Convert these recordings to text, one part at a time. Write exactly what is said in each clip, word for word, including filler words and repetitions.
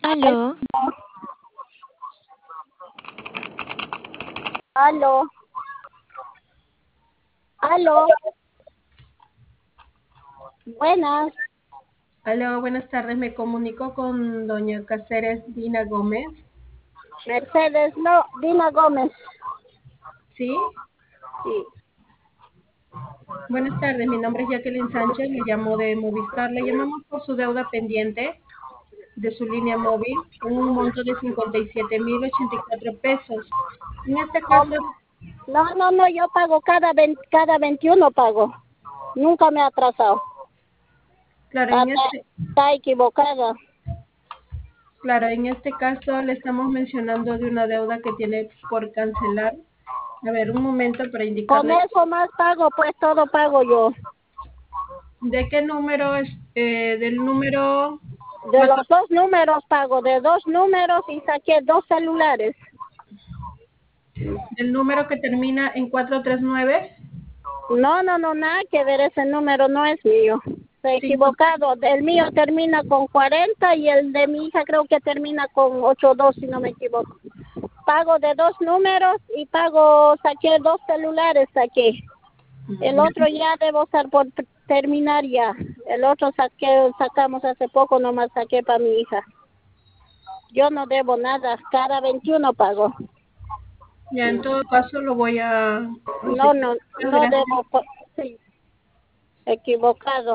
Aló, Aló, aló, buenas, Aló, buenas tardes. Me comunico con doña Cáceres Dina Gómez. Mercedes, no, Dina Gómez, ¿Sí? sí. Buenas tardes. Mi nombre es Jacqueline Sánchez. Le llamo de Movistar. Le llamamos por su deuda pendiente de su línea móvil en un monto de cincuenta y siete mil ochenta y cuatro pesos. En este caso, No, no, no, yo pago cada, vein- cada veintiuno pago, nunca me he atrasado, claro, está, en este, está equivocada. claro, en este caso le estamos mencionando de una deuda que tiene por cancelar. A ver, un momento para Con indicarle eso más pago, pues todo pago yo. de qué número es, eh, del número De los dos números pago, de dos números y saqué dos celulares. del número que termina en cuatro tres nueve. No, no, no, nada que ver, ese número no es mío. Estoy Cinco. equivocado. El mío termina con cuarenta y el de mi hija creo que termina con ochenta y dos, si no me equivoco. Pago de dos números y pago, saqué dos celulares, saqué. El otro ya debo estar por t- terminar ya. El otro saqué, sacamos hace poco, nomás saqué para mi hija. Yo no debo nada, cada veintiuno pago. Ya, en todo caso lo voy a No, procesar. no, Muchas no gracias. debo, pa- sí, equivocado.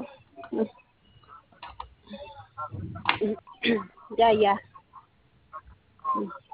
Ya, ya.